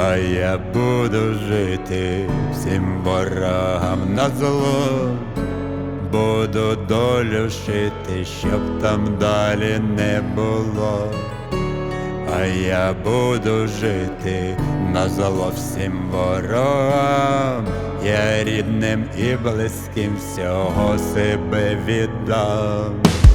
А я буду жити всім ворогам назло, буду долю шити, щоб там далі не було. А я буду жити назло всім ворогам, я рідним і близьким всього себе віддам.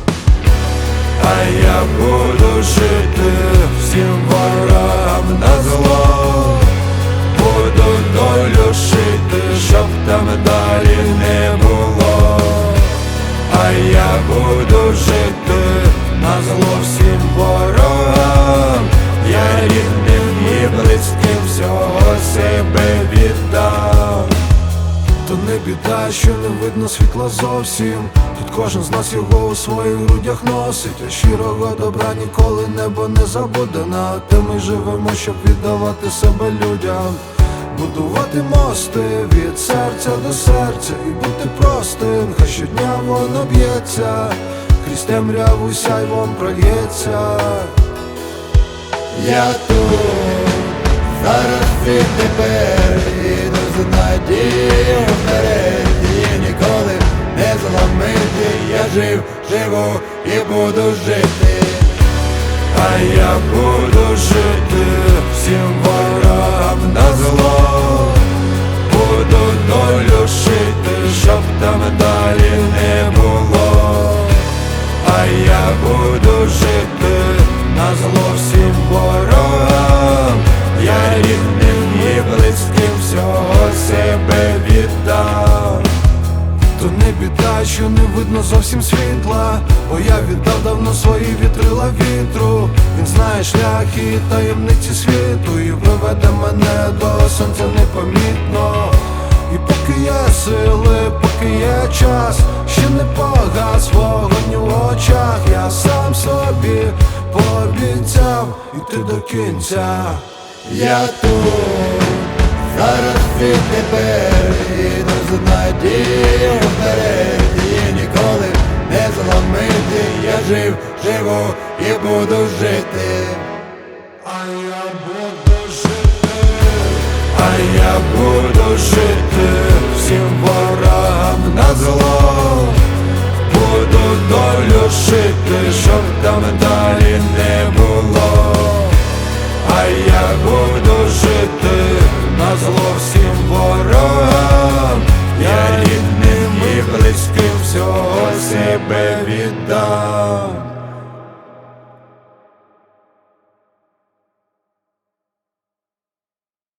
А я буду жити всім ворогам назло, буду долю шити, щоб там далі не було. А я буду жити назло всім ворогам, я рідним і близьким всього себе віддам. То не біда, що не видно світла зовсім. Тут кожен з нас його у своїх грудях носить. А щирого добра ніколи небо не забуде. На те ми живемо, щоб віддавати себе людям, будувати мости від серця до серця і бути простим. Хай щодня воно б'ється, крізь темряву сяйвом прольється. Я тут, зараз і тепер, іду з надією вперед, і ніколи не зламити. Я жив, живу і буду жити. А я буду жити всім ворогам назло, буду долю шити, щоб там далі не було. А я буду жити назло всім ворогам, я рідним і близьким всього себе віддам. То не біда, що не видно зовсім світла, бо я віддав давно свої вітрила вітру. Він знає шлях і таємниці світу, і приведе мене до сонця непомітно. І поки є сили, поки є час, ще не погас вогонь у очах. Я сам собі пообіцяв іти до кінця. Я тут, зараз і тепер, іду з надією вперед, і ніколи не зламити. Я жив, живу і буду жити. А я буду жити, А я буду жити всім ворогам назло, буду долю шити, щоб там далі не було. А я буду жити назло всім ворогам, я рідним і близьким всього себе віддам.